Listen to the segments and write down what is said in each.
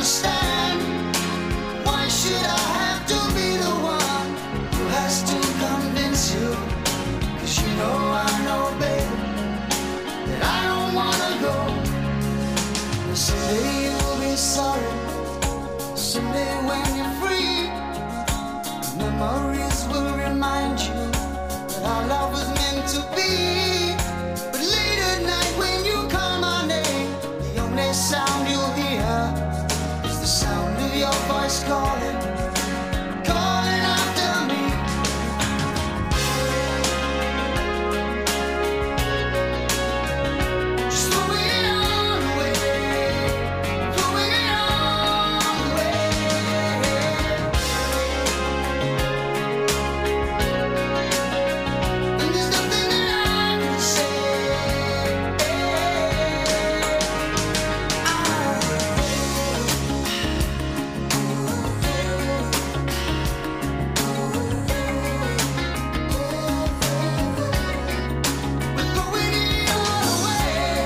understand. Why should I have to be the one who has to convince you? 'Cause you know I know, baby, that I don't wanna go. Someday you'll be sorry. Someday when you're free, memories will remind you that our love was meant to be. But late at night when you call my name, the only sound you'll hear is the sound of your voice calling, calling after me. Just throwing it all away, throwing it all away. And there's nothing that I can say. We're throwing it all away.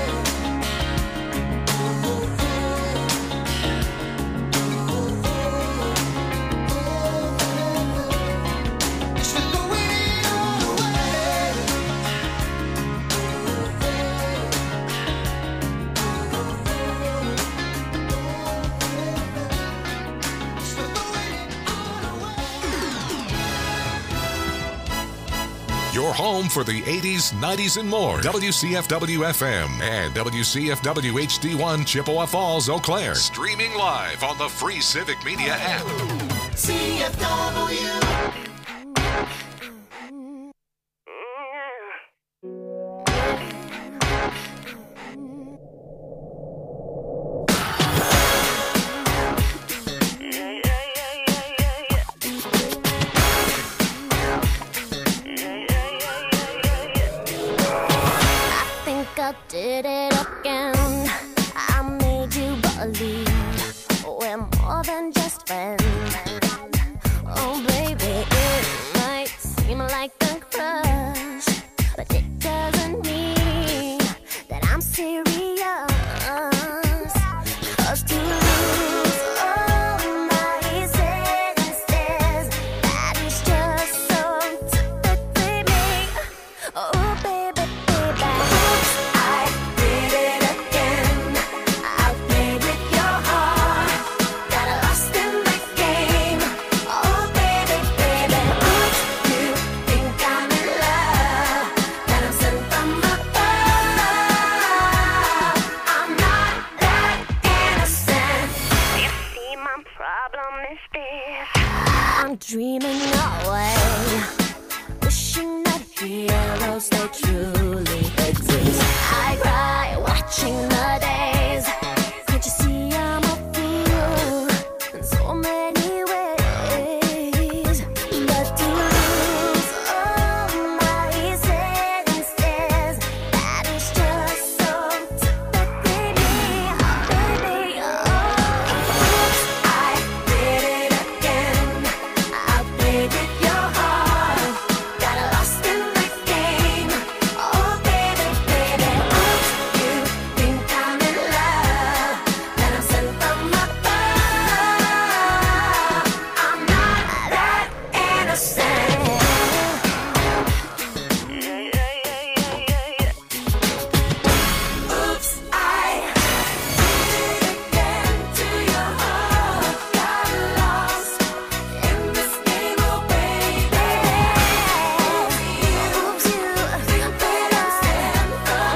Yes, we're throwing it all away. Yes, we're throwing it all away. Your home for the 80s, 90s, and more. WCFW FM and WCFW HD1 Chippewa Falls, Eau Claire. Streaming live on the free Civic Media app. CFW. I think I did it again. I made you believe we're more than just friends. Oh, baby, it might seem like a crush, but it doesn't mean that I'm serious. 'Cause to lose all my senses, that is just so typically me. Oh, baby, baby, oops, I did it again. I played with your heart, got lost in the game. Oh, baby, baby, oops, you think I'm in love, that I'm sent from above. I'm not that innocent. You see, my problem is this: I'm dreaming away, wishing that heroes they truly exist. I cry watching the days. Can't you see I'm a fool in so many ways? But to lose all my senses, that is just so typically me, baby. Oh, oops, I did it again. I played with your heart, got lost in the game. Oh, baby, baby, oops, you think I'm in love, that I'm sent from above. I'm not that innocent. Oops, I did it again to your heart, got lost in this game, oh baby. Oops, you think I'm sent from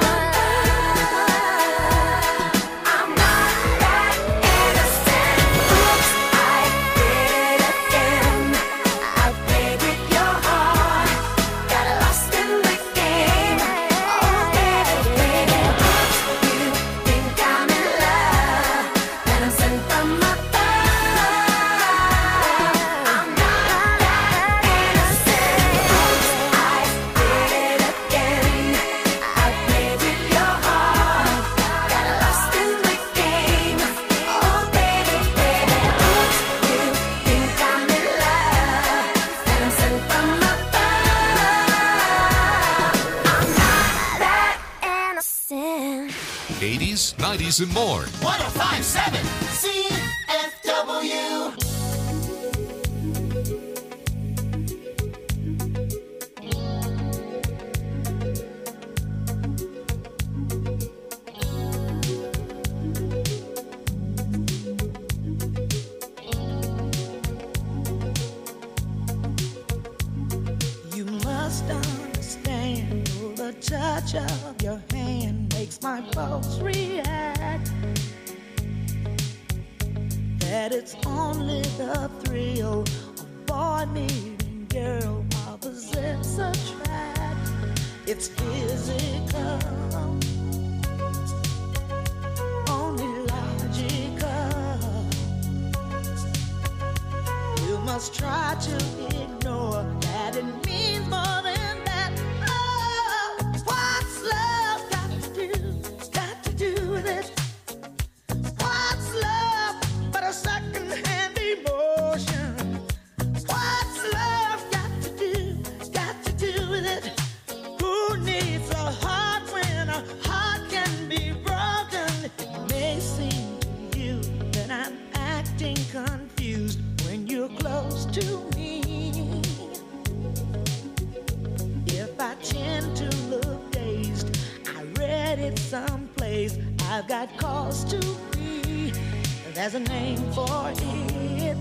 above. I'm not that innocent. Oops, I did it again. I played with your heart, got lost in the game. Oh baby, baby, oops, you think I'm in love, that I'm sent from above. I'm not that innocent. Oops, I did it again. I played with your heart, got lost in the game. Oh baby, baby, oops, you think I'm in love, that I'm sent from above. I'm not that innocent. 80s, 90s, and more. 1057 CFW. of your hand makes my pulse react. That it's only the thrill of boy meeting girl, opposites attract. It's physical, only logical. You must try to ignore that it means more than that. Oh, what's love got to do with it? What's love but a second-hand emotion? What's love got to do with it? Who needs a heart when a heart can be broken? It may seem to you that I'm acting confused when you're close to me. If I tend to look dazed, I read it someplace, I've got cause to be. There's a name for it.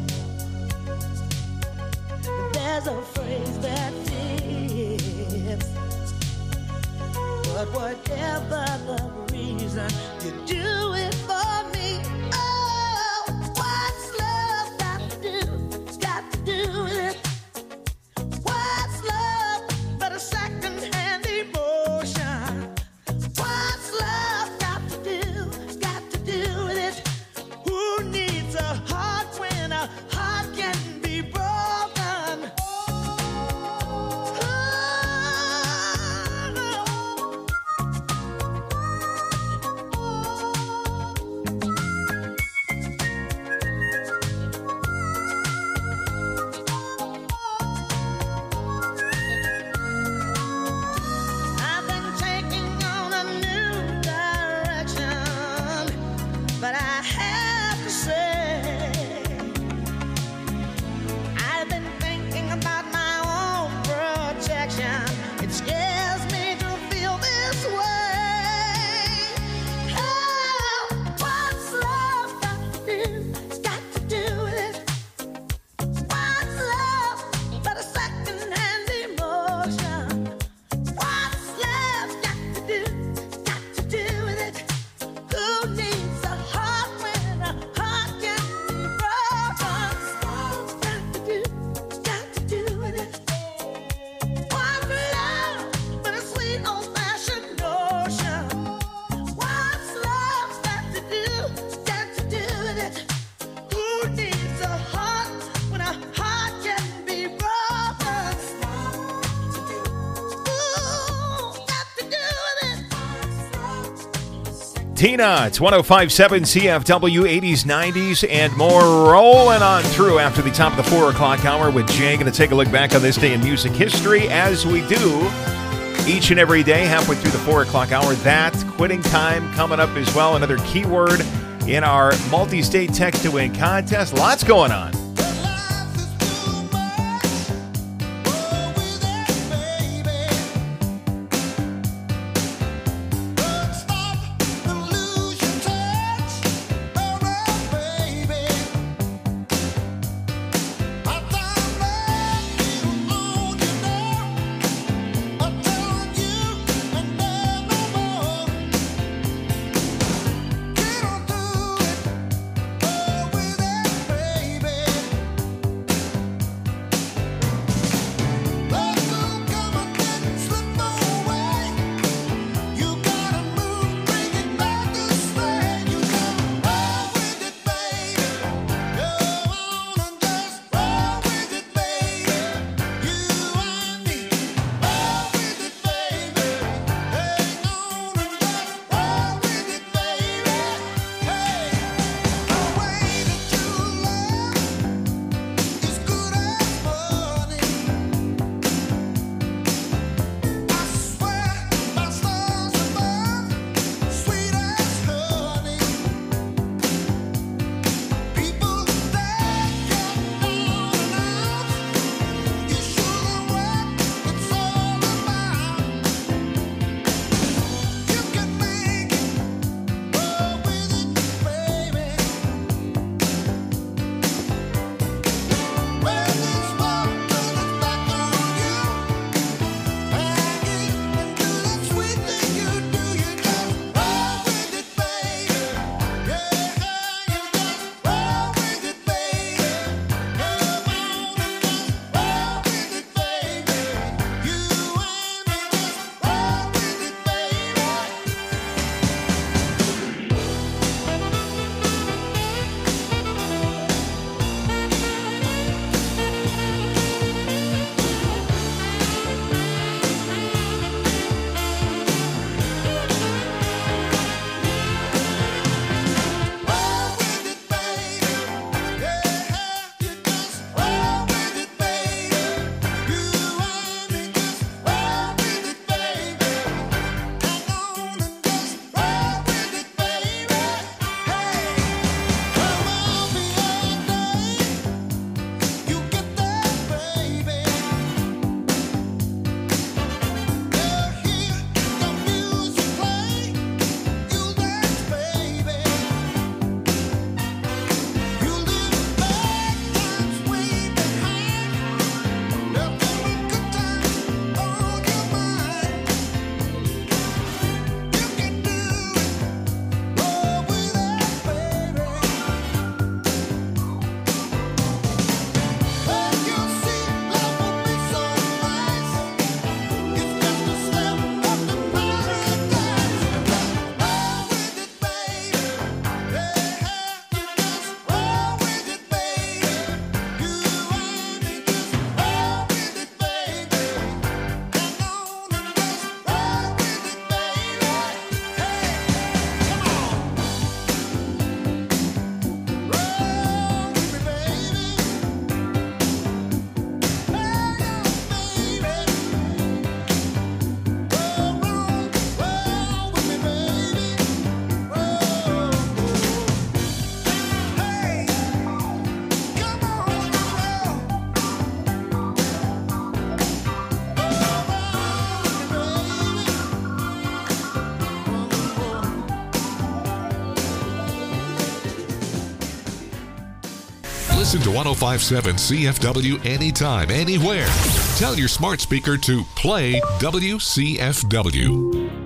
There's a phrase that fits. But whatever the reason, you do it for me. Oh, what's love got to do with it? What's love but a second-hand emotion? What's love got to do with it? Who needs a heart when a heart can be broken? I've been taking on a new direction, but I have to say, I've been thinking about my own protection. It scares me to feel this way. Oh, what's love got to do with it? What's love but a second-hand emotion? What's love got to do with it? Who needs a heart when a heart can be broken? What's got to do with it? What's love but a sweet old-fashioned notion? What's love got to do with it? Who needs a heart when a heart can be broken? Who got to do with it? Tina, it's 105.7 CFW, 80s, 90s, and more rolling on through after the top of the 4 o'clock hour with Jay. Going to take a look back on this day in music history as we do each and every day, halfway through the 4 o'clock hour. That quitting time coming up as well. Another keyword in our multi-state text to win contest. Lots going on. Life is too much, oh, without baby. Don't stop and lose your touch, oh, baby. I don't let you on your nerve. I'm telling you, and never more. Get on through it, oh, without baby. Listen to 105.7 CFW anytime, anywhere. Tell your smart speaker to play WCFW.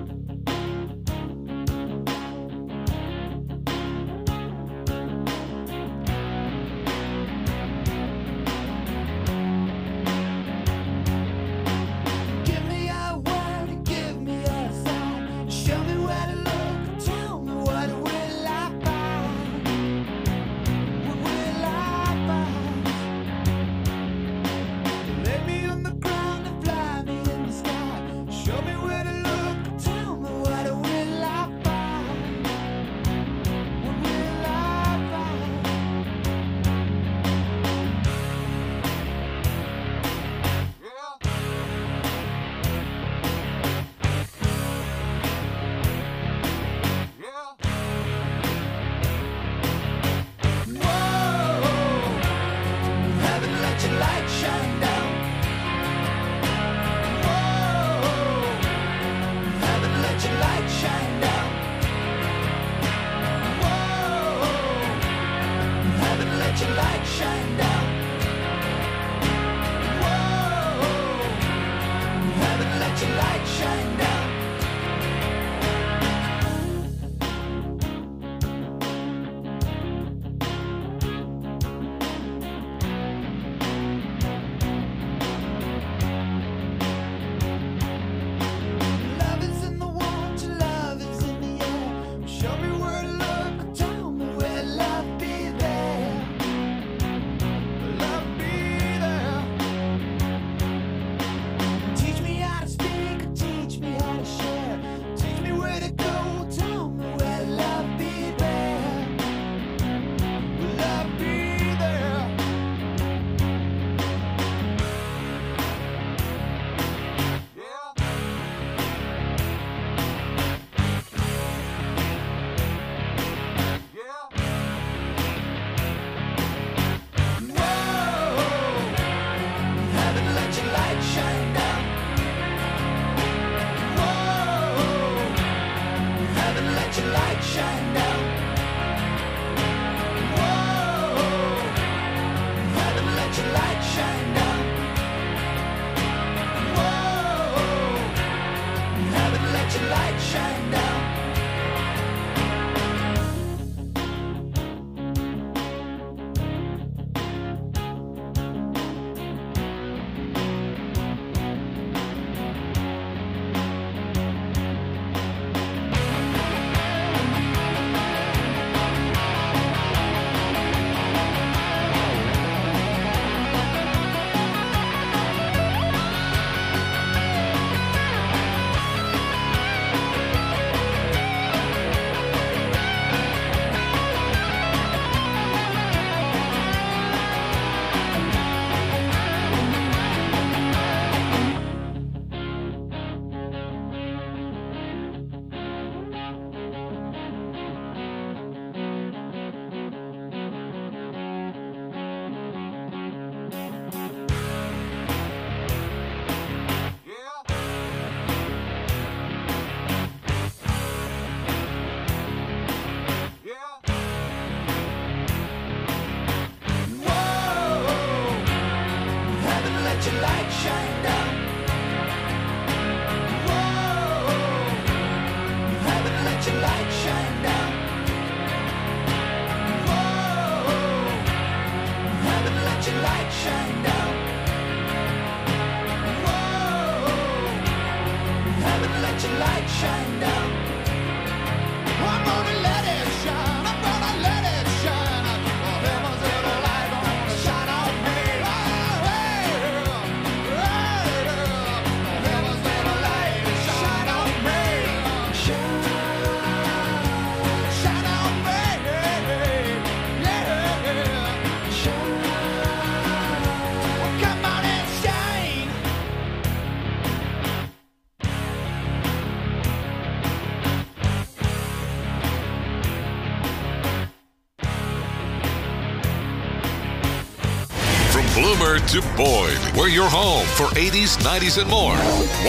Bloomer to Boyd. We're your home for 80s, 90s, and more.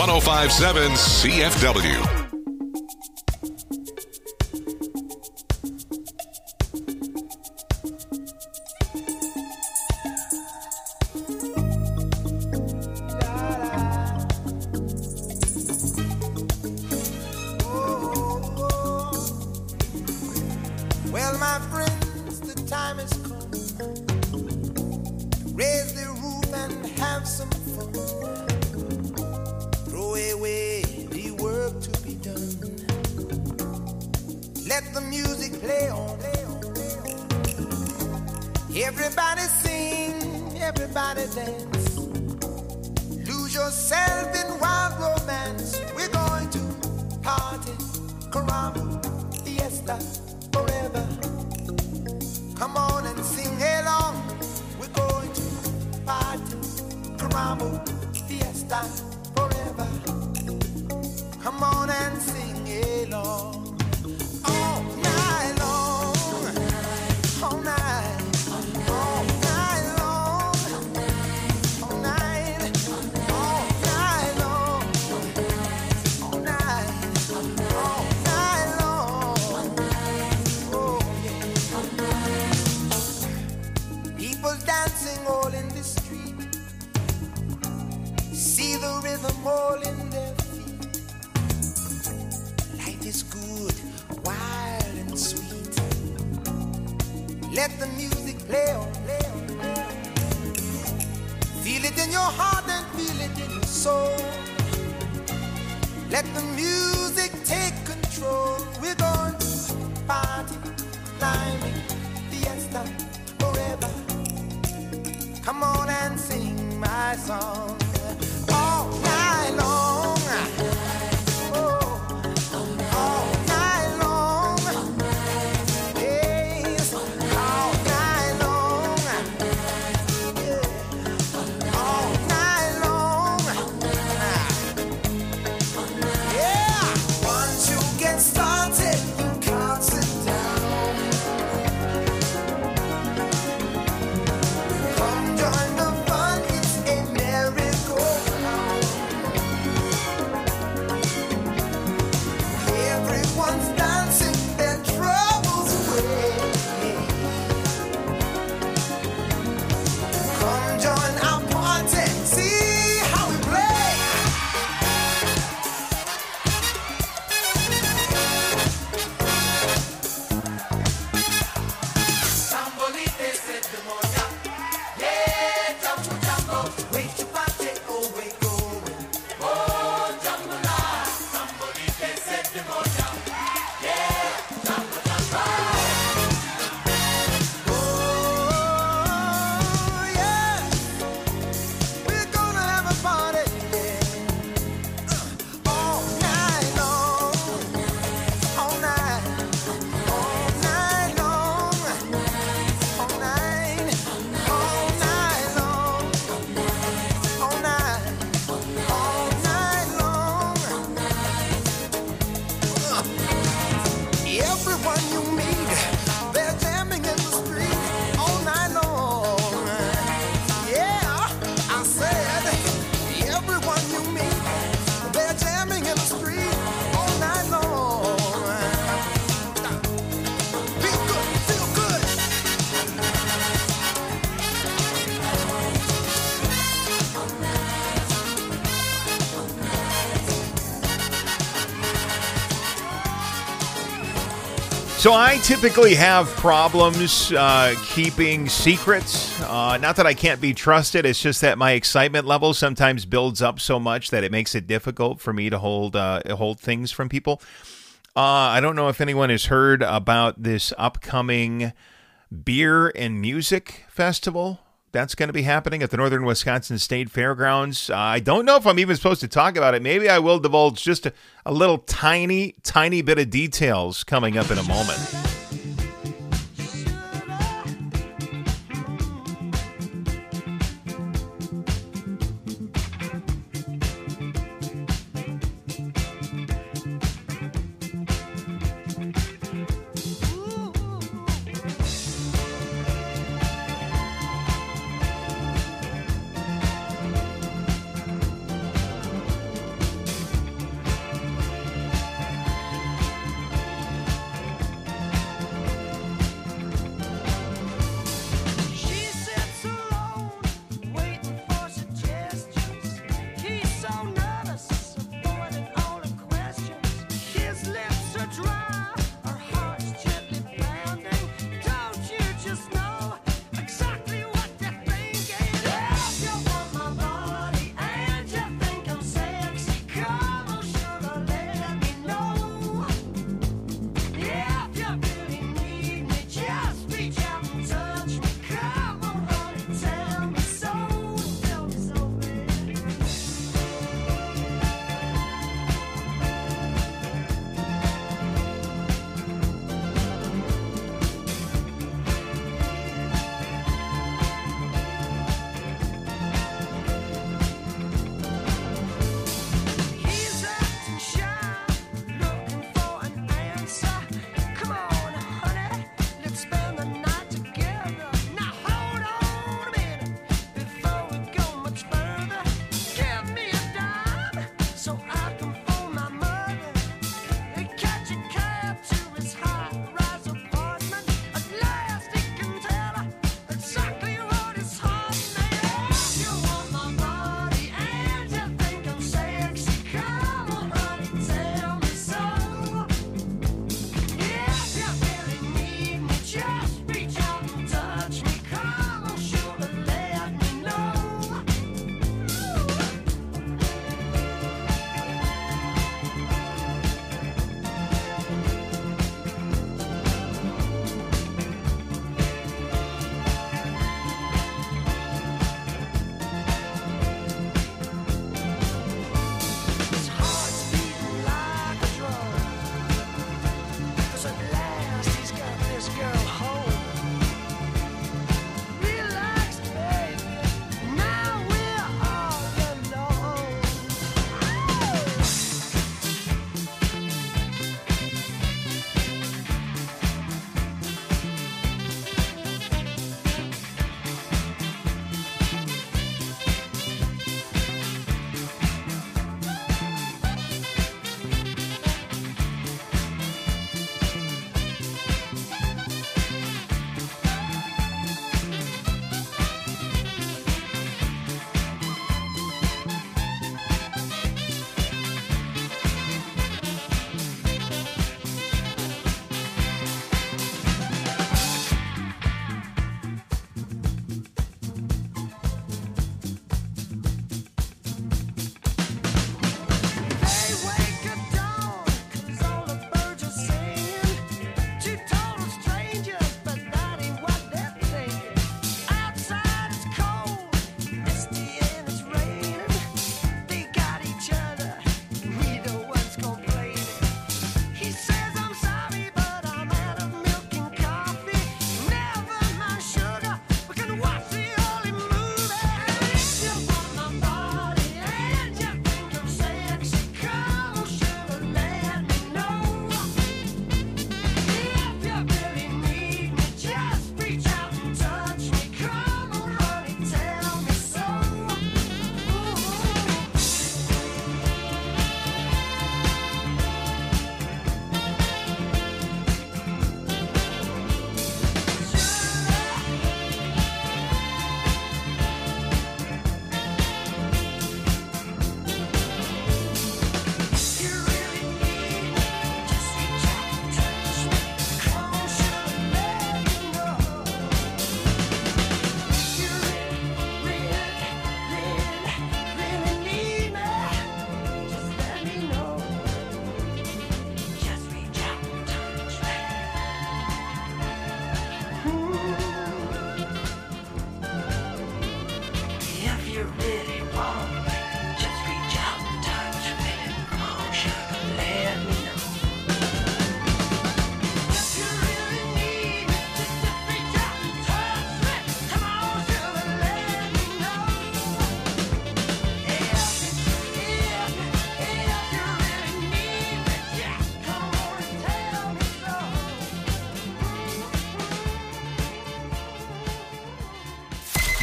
105.7 CFW. Everybody sing, everybody dance. Lose yourself in wild romance. We're going to party, caramba, fiesta, forever. Come on and sing along. We're going to party, caramba, fiesta, forever. Come on and sing along. All night long, all night. All night long, all night, all night long, all night, all night long. Oh yeah. People dancing all in the street. See the rhythm all in their feet. Life is good, wild and sweet. Let the music play on, play on. Feel it in your heart and feel it in your soul. Let the music take control. We're going to party, climbing, fiesta, forever. Come on and sing my song. All night long. Oh, all night long. Yes, all night long. Yeah. All night long. Yeah. Once you get started, you can't sit down. Come join the fun, it's a merry-go-round. Everyone's dancing their troubles away. Come join our party, see how we play. Tambolite set the moya. Yeah, jambo jambo. Wait to party, oh wait going. Oh, jambo la. Tambolite set the moya. Yeah, jambo jambo. Oh, yeah. We're gonna have a party, yeah. All night long. All night. All night long. All night. All night long. All night. All night long. Everyone you meet, they're jamming in the street all night long. Yeah, I said, everyone you meet, they're jamming in the street all night long. Feel good, feel good. So I typically have problems keeping secrets. Not that I can't be trusted. It's just that my excitement level sometimes builds up so much that it makes it difficult for me to hold things from people. I don't know if anyone has heard about this upcoming beer and music festival that's going to be happening at the Northern Wisconsin State Fairgrounds. I don't know if I'm even supposed to talk about it. Maybe I will divulge just a little tiny bit of details coming up in a moment.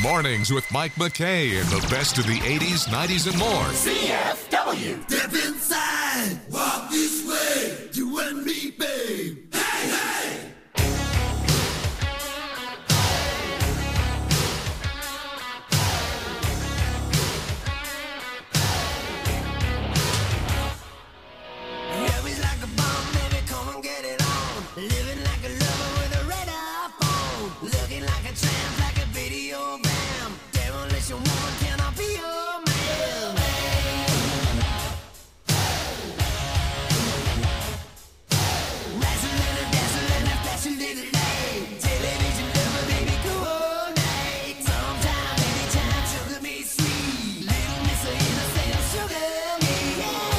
Mornings with Mike McKay and the best of the 80s, 90s, and more. CFW. Step inside. Walk this way. You and me, babe. Hey, hey. Living like a lover with a radar phone. Looking like a tramp, like a video bam. Demolition woman, can I be your man? Dazzling, flash a little light. Television lover, baby, coordinate. Sometime, anytime, sugar me sweet. Little miss of innocent, sugar me, yeah.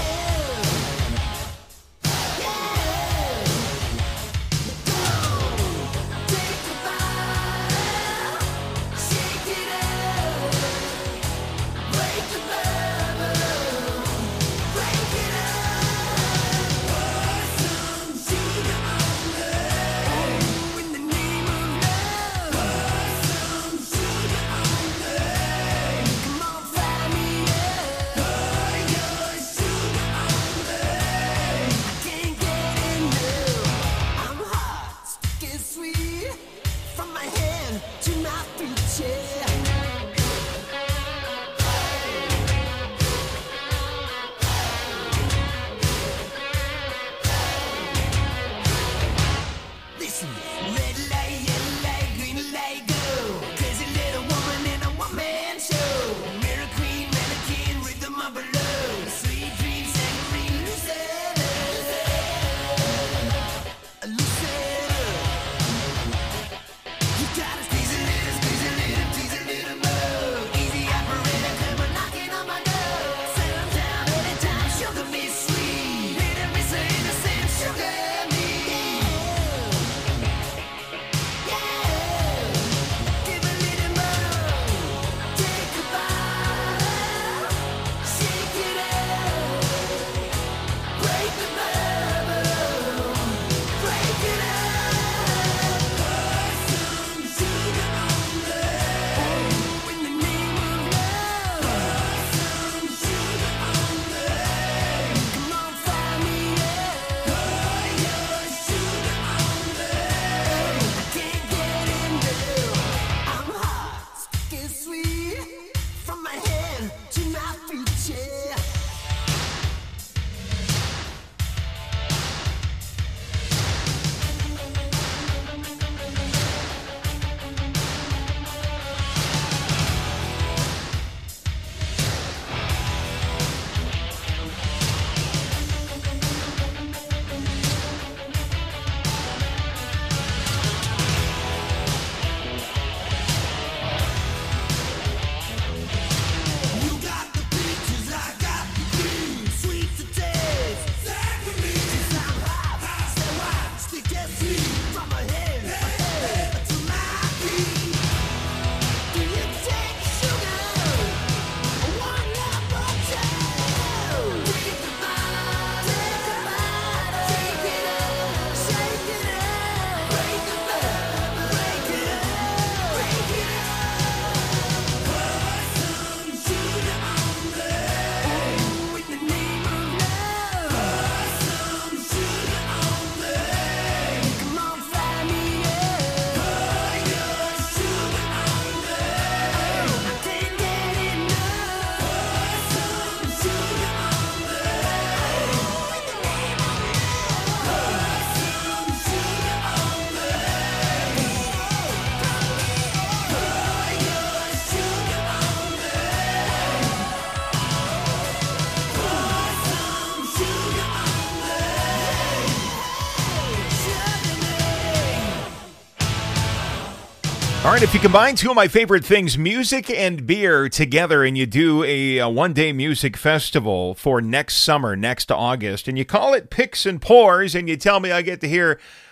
All right, if you combine two of my favorite things, music and beer, together, and you do a one-day music festival for next summer, next August, and you call it Picks and Pours, and you tell me I get to hear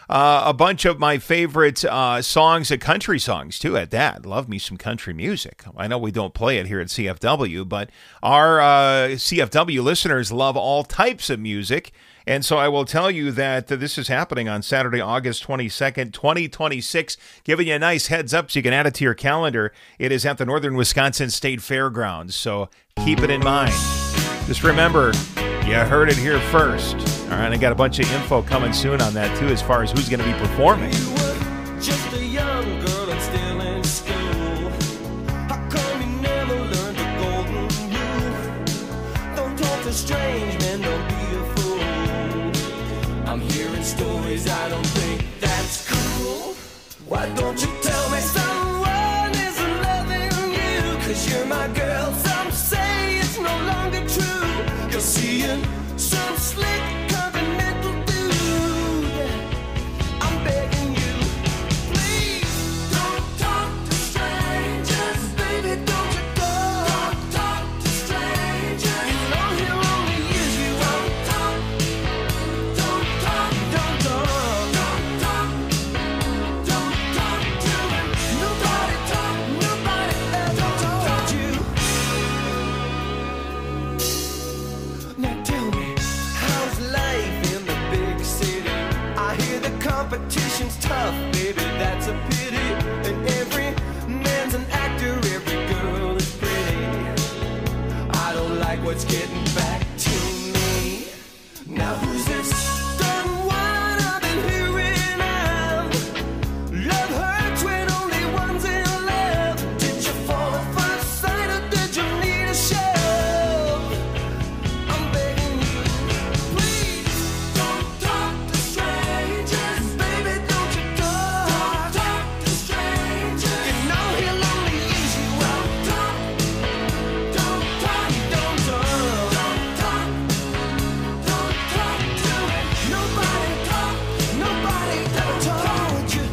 a bunch of my favorite songs, country songs, too, at that. Love me some country music. I know we don't play it here at CFW, but our CFW listeners love all types of music. And so I will tell you that this is happening on Saturday, August 22nd, 2026. Giving you a nice heads up so you can add it to your calendar. It is at the Northern Wisconsin State Fairgrounds, so keep it in mind. Just remember, you heard it here first. All right, I got a bunch of info coming soon on that, too, as far as who's going to be performing. You were just a young girl and still in school. How come you never learned the golden rule? Don't talk to strange men, don't be a fool. I'm hearing stories, I don't think that's cool. Why don't you tell me someone isn't loving you? 'Cause you're my girl, some say it's no longer true. You're seeing some slick continental dude. I'm begging you, please don't talk to strangers. Baby, don't you don't talk to strangers. You know he'll only use you. Don't talk, don't talk, don't talk, don't talk, don't talk to him. Nobody ever told you. Now tell me, how's life in the big city? I hear the competition's tough, baby, that's a pity. And every man's an actor, every girl is pretty. I don't like what's getting back to me. Now who's this dumb one I've been hearing of? Love hurts when only one's in love. Did you fall at first sight or did you need a shove? I'm begging you, please don't talk to strangers. Baby, don't you talk to strangers. You know he'll only use you. Don't talk, don't talk, don't talk, don't talk, don't talk to him. Nobody ever told you.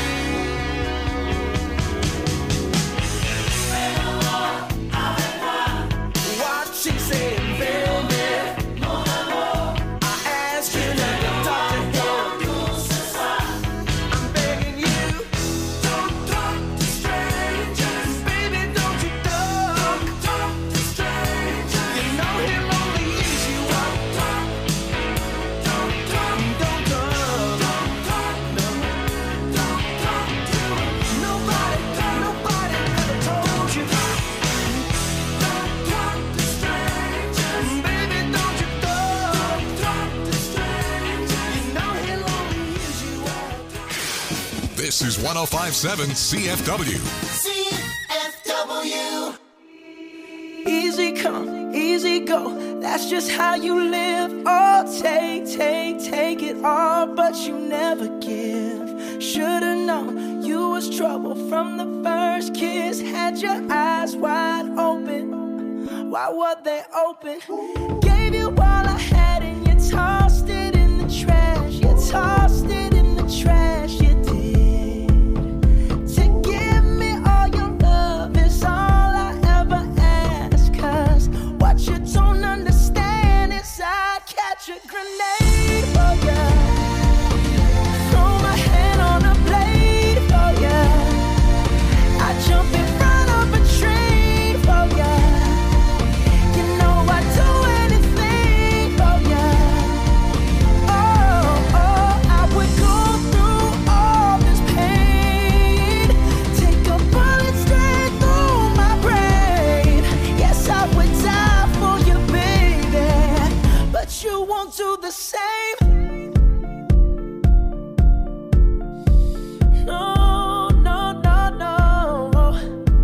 What she saying, baby? I asked you not to talk to him. I'm begging you, don't talk to strangers. Baby, don't you talk to strangers. You know he'll only use you. Don't talk, don't talk, don't talk, no, don't talk to him. Nobody ever told you. Don't talk to strangers. Baby, don't you talk to strangers. You know he'll only use you. This is 1057 CFW. CFW. Easy come, easy go. That's just how you live. Oh, take it all, but you never give. Should've known you was trouble from the first kiss. Had your eyes wide open. Why were they open? Gave you all I had and you tossed it in the trash. You tossed it in the trash. You did. To give me all your love is all I ever ask. 'Cause what you don't understand is I'd catch a grenade for ya. Throw my hand on a blade for ya. I jump in front of a train for ya. You know I'd do anything for ya. Oh, I would go through all this pain. Take a bullet straight through my brain. Yes, I would die for you, baby. But you won't do the same. No, no, no, no.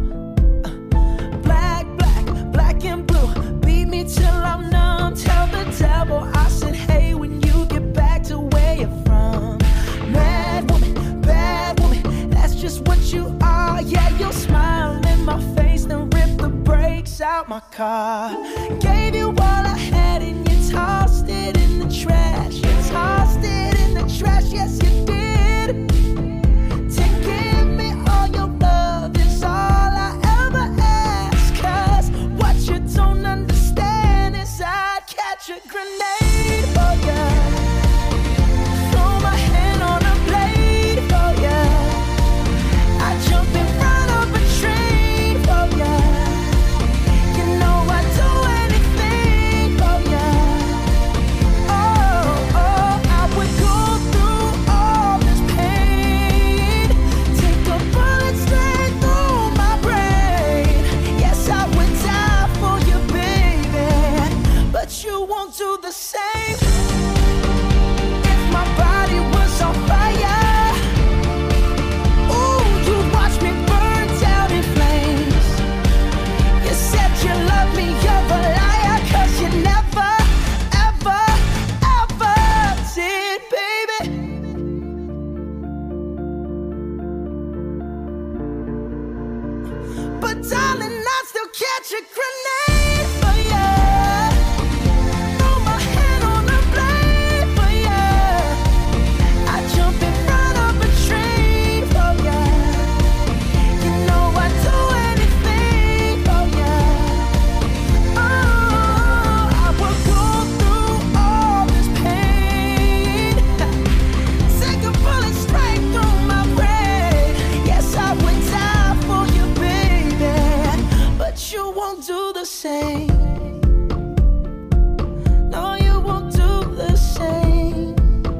Black and blue. Beat me till I'm numb. Tell the devil I said, hey, when you get back to where you're from. Mad woman, bad woman. That's just what you are. Yeah, you'll smile in my face, then rip the brakes out my car. Gave you all I had and you tossed it in the trash. You tossed it in the trash, yes you did. To give me all your love is all I ever ask. 'Cause what you don't understand is I'd catch a grenade for ya. Throw my hand on a But darling, I still catch a grenade for you. Throw my hand on the blade for you. I jump in front of a train for you. You know I'd do anything for you. Oh, I would go through all this pain. Take a bullet straight through my brain. Yes, I would die for you, baby. But you won't do the same. No, you won't do the same.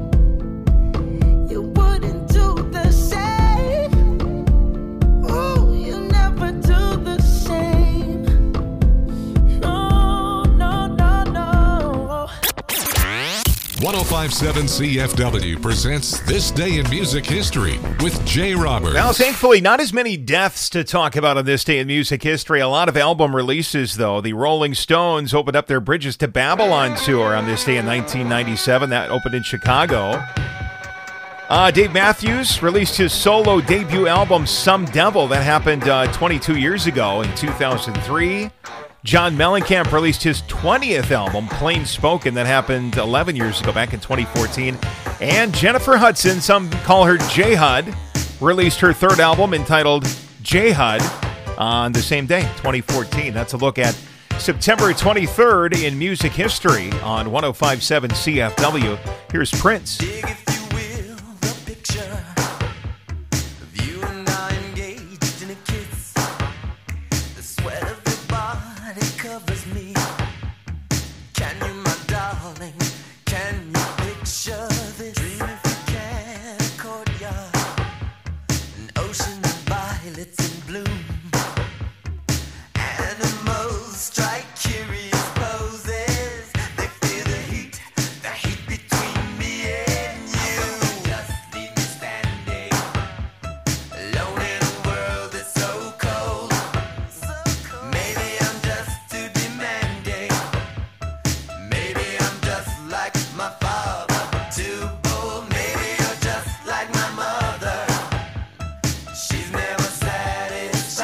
You wouldn't do the same. Ooh, you never do the same. No, no, no, no. 1057 CFW presents This Day in Music History with Jay Roberts. Well, thankfully, not as many deaths to talk about on this day in music history. A lot of album releases, though. The Rolling Stones opened up their Bridges to Babylon tour on this day in 1997. That opened in Chicago. Dave Matthews released his solo debut album, Some Devil. That happened 22 years ago in 2003. John Mellencamp released his 20th album, Plain Spoken. That happened 11 years ago, back in 2014. And Jennifer Hudson, some call her J-Hud, released her third album entitled J-Hud on the same day, 2014. That's a look at September 23rd in music history on 105.7 CFW. Here's Prince. Dig, if you will, the picture of you and I engaged in a kiss. The sweat of your body covers me. Can you, my darling, can you picture this? Dream if you can, a courtyard, an ocean of violets in bloom. Animals strike curious poses. They feel the heat between me and you. Just leave me standing alone in a world that's so cold. Maybe I'm just too demanding. Maybe I'm just like my father, too bold. Maybe you're just like my mother. She's never satisfied.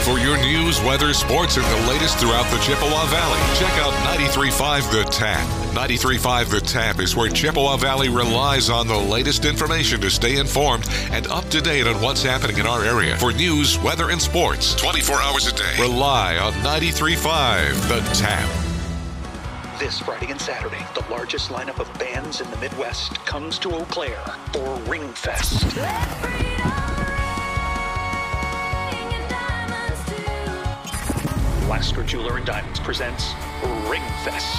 For your news, weather, sports, and the latest throughout the Chippewa Valley, check out 93.5 The Tap. 93.5 The Tap is where Chippewa Valley relies on the latest information to stay informed and up to date on what's happening in our area. For news, weather, and sports, 24 hours a day, rely on 93.5 The Tap. This Friday and Saturday, the largest lineup of bands in the Midwest comes to Eau Claire for Ringfest. Lasker Jeweler and Diamonds presents Ringfest.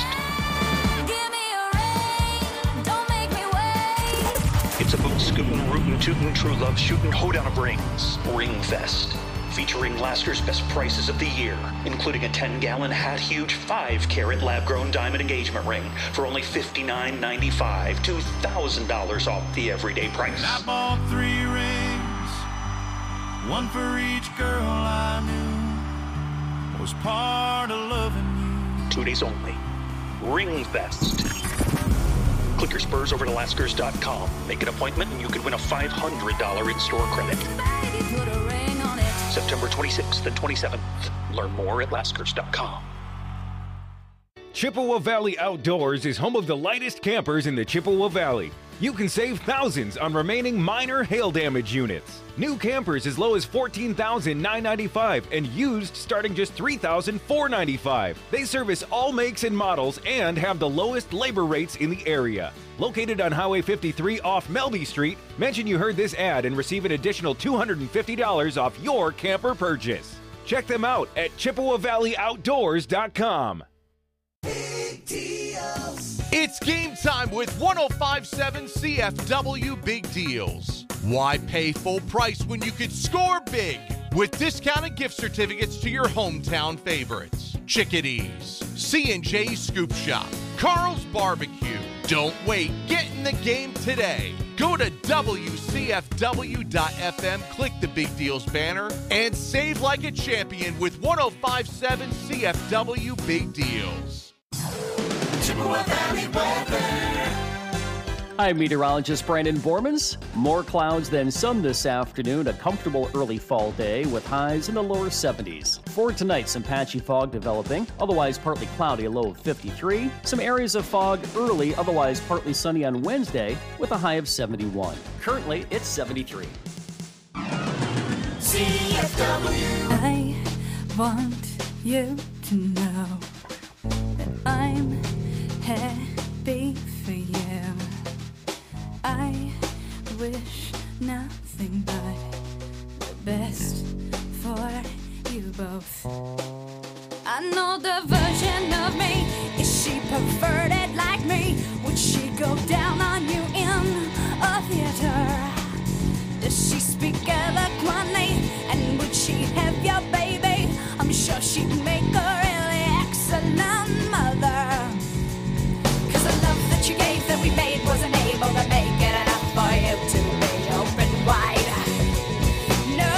It's a boot scootin', rootin', tootin', true love shootin', hoedown of rings. Ringfest. Featuring Lasker's best prices of the year, including a 10-gallon hat huge 5-carat lab-grown diamond engagement ring for only $59.95, $2,000 off the everyday price. I bought 3 rings, one for each girl I knew, was part of loving you. 2 days only. Ringfest. Click your spurs over to Laskers.com. Make an appointment and you could win a $500 in-store credit. September 26th and 27th. Learn more at Laskers.com. Chippewa Valley Outdoors is home of the lightest campers in the Chippewa Valley. You can save thousands on remaining minor hail damage units. New campers as low as $14,995 and used starting just $3,495. They service all makes and models and have the lowest labor rates in the area. Located on Highway 53 off Melby Street, mention you heard this ad and receive an additional $250 off your camper purchase. Check them out at ChippewaValleyOutdoors.com. It's game time with 105.7 CFW Big Deals. Why pay full price when you could score big with discounted gift certificates to your hometown favorites? Chickadees, C&J Scoop Shop, Carl's Barbecue. Don't wait. Get in the game today. Go to WCFW.FM, click the Big Deals banner, and save like a champion with 105.7 CFW Big Deals. Chippewa Valley weather. I'm meteorologist Brandon Bormans. More clouds than sun this afternoon. A comfortable early fall day with highs in the lower 70s. For tonight, some patchy fog developing. Otherwise partly cloudy, a low of 53. Some areas of fog early, otherwise partly sunny on Wednesday with a high of 71. Currently, it's 73. CFW. I want you to know that I'm happy for you. I wish nothing but the best for you both. I know the version of me. Is she perverted like me? Would she go down on you in a theater? Does she speak eloquently? And would she have your baby? I'm sure she'd make a really excellent mother. Cause the love that you gave that we made wasn't able to make it enough for you to be open wide. No.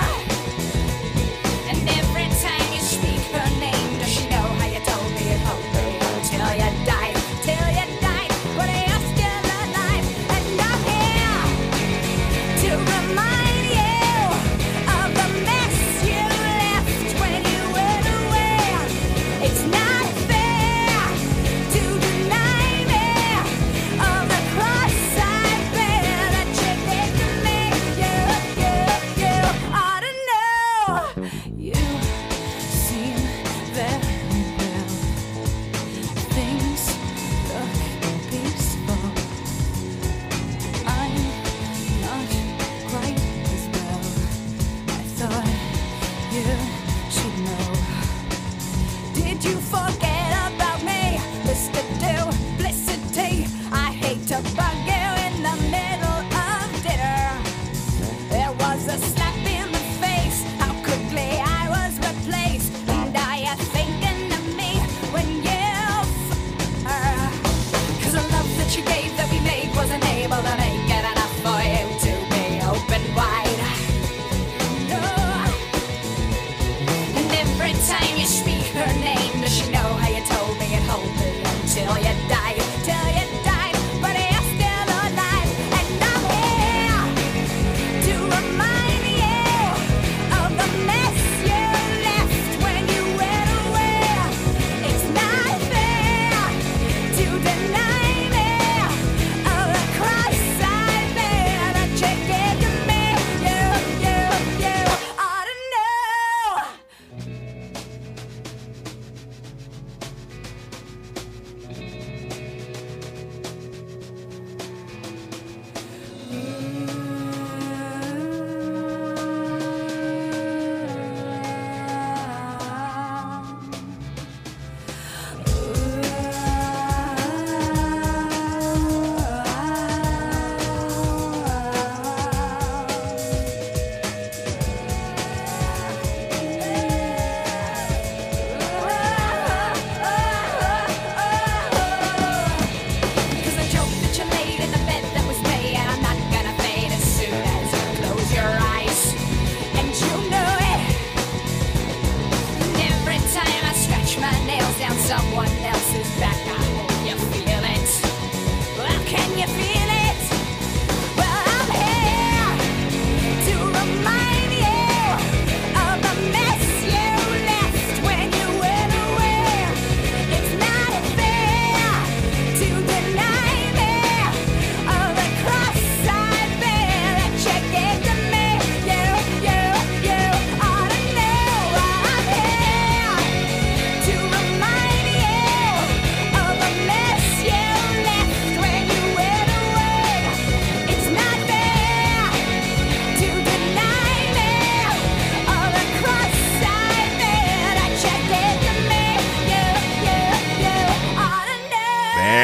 And every time you speak her name, does she know how you told me you'd hold me till you died? Till you died, but you're still alive. And I'm here to remind you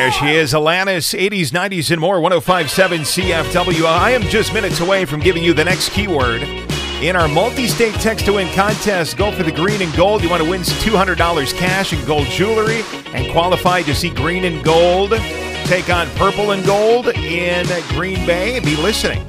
There she is, Alanis, 80s, 90s, and more, 105.7 CFW. I am just minutes away from giving you the next keyword in our multi-state text-to-win contest. Go for the green and gold. You want to win $200 cash and gold jewelry and qualify to see green and gold take on purple and gold in Green Bay. Be listening.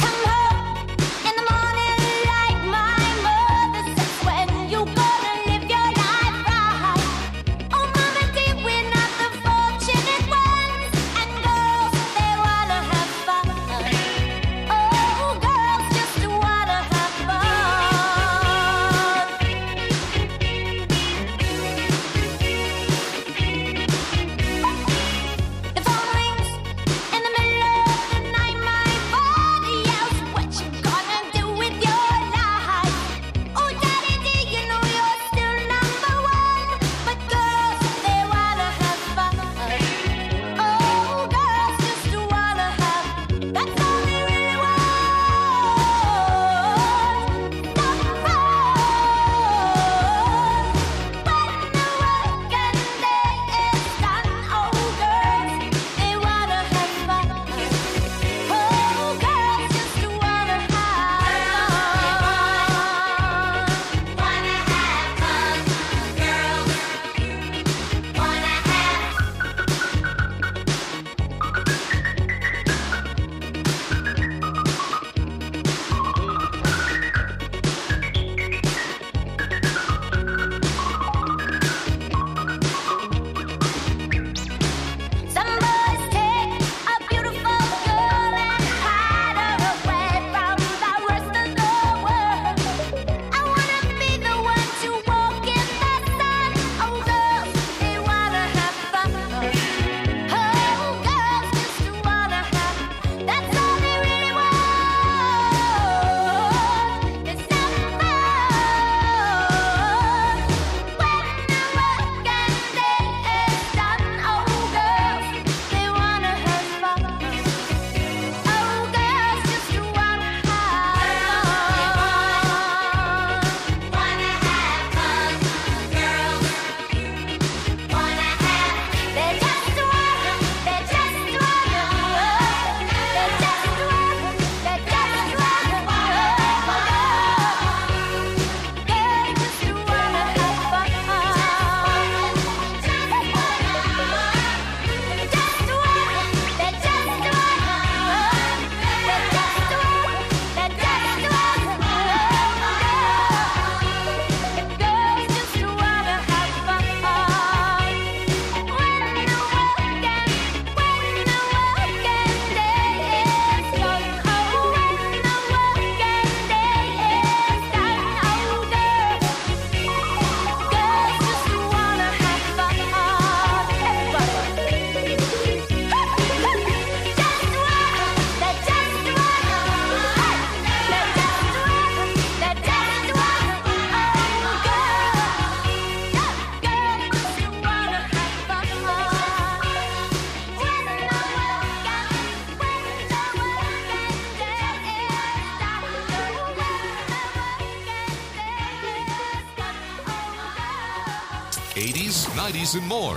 '80s, '90s, and more.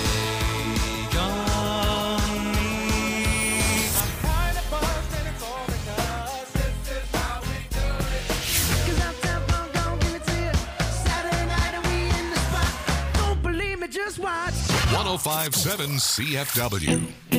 Just watch. 105.7 CFW.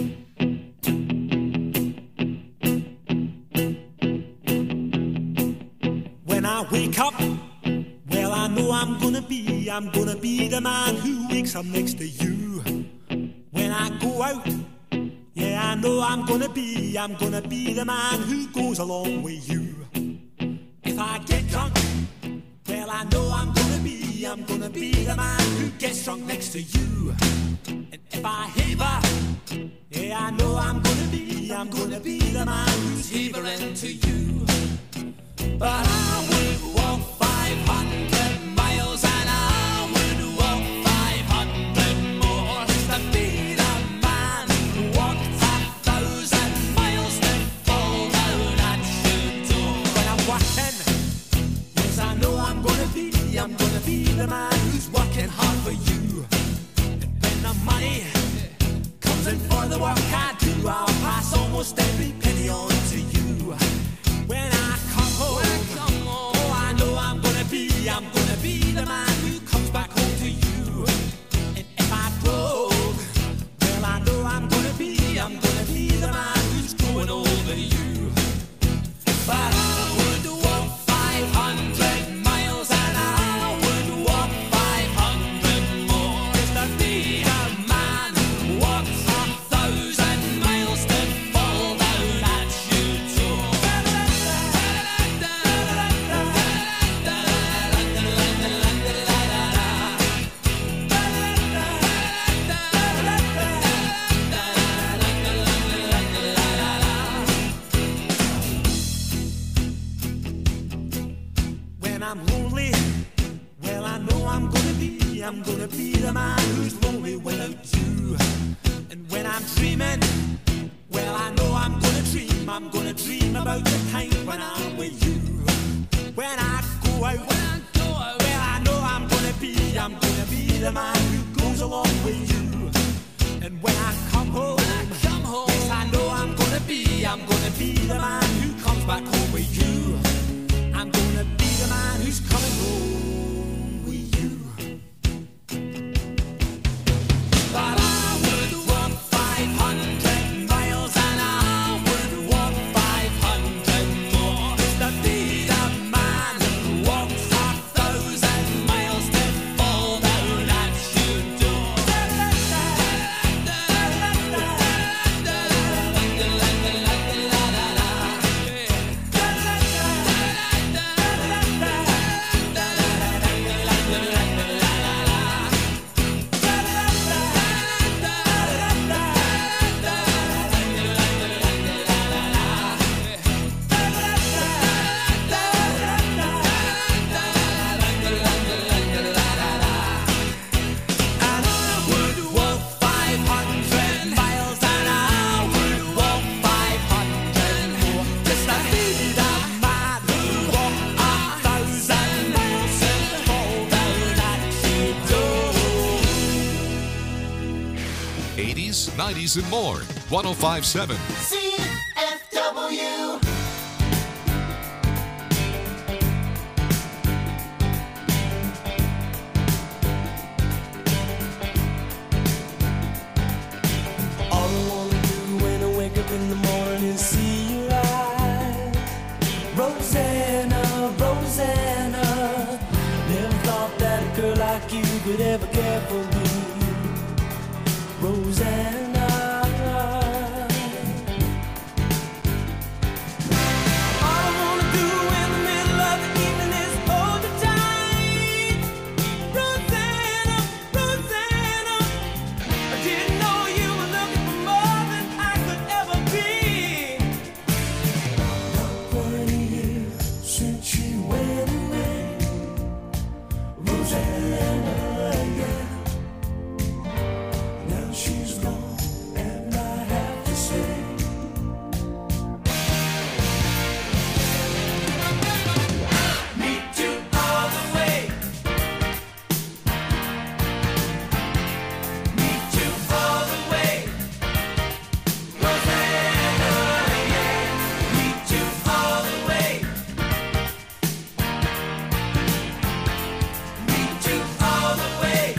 When I wake up, well, I know I'm gonna be the man who wakes up next to you. When I go out, yeah, I know I'm gonna be the man who goes along with you. If I get drunk, well, I know I'm gonna be the man who gets drunk next to you. And if I haver, yeah, I know I'm gonna be the man who's havering to you. But I would walk 500 miles and I would walk 500 more to be the man who walked 1,000 miles to fall down at your door. When I'm walking, yes, I know I'm gonna be the man who's working hard for you. And when the money comes wasn't for the work I do, I'll pass almost every penny on to you. When I come home, oh, I know I'm gonna be the man who comes back home to you. And if I broke, well, I know I'm gonna be the man who's growing older you. But I would walk 500 miles and I would walk 500 more just to be the man who walks 1,000 miles to fall down at your door. When I'm lonely, well, I know I'm gonna be the man who's lonely without you. And when I'm dreaming, well, I know I'm gonna dream about the time when I'm with you. When I go out, well, I know I'm gonna be the man who goes along with you. And when I come home, yes, I know I'm gonna be the man who comes back home with you. I'm gonna be the man who's coming home with you. But I would walk 500 miles and I would walk 500 more just to be the man who walks 1,000 miles to fall down at your door. 80s, 90s, and more. 105.7. CFW. All I wanna do when I wake up in the morning is see your eyes. Rosanna, Rosanna, never thought that a girl like you could ever care for me. Rosanna, all I wanna do in the middle of the evening is hold you tight. Rosanna, Rosanna, I didn't know you were looking for more than I could ever be. Not 20 years since you went away, Rosanna, yeah. Now she's gone, and I have to say, meet you all the way. Meet you all the way. Rosanna, yeah. Meet you all the way. Meet you all the way.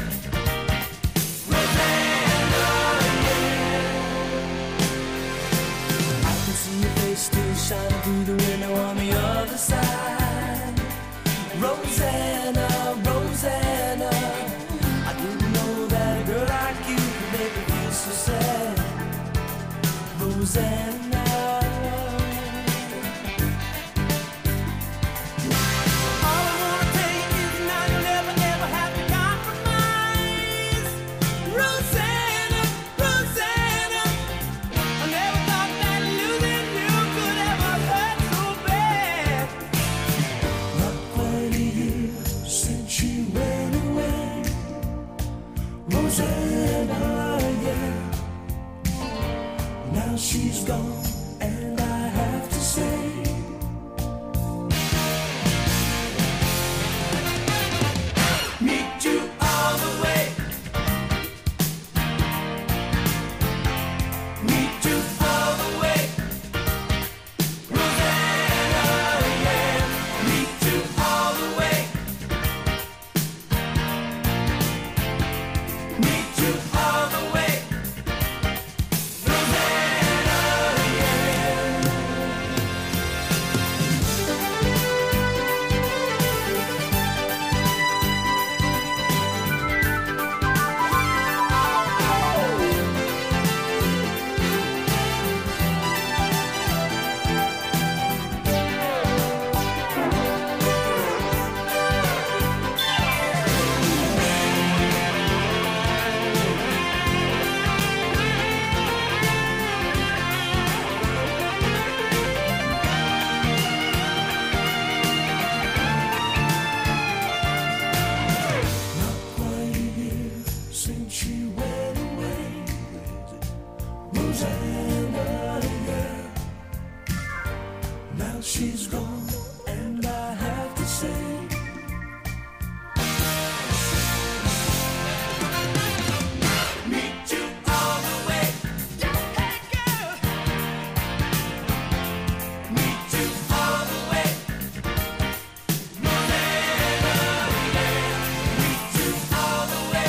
I can see your face still shining through the window on the other side. Rosanna, Rosanna, I didn't know that a girl like you could make me feel so sad. Rosanna.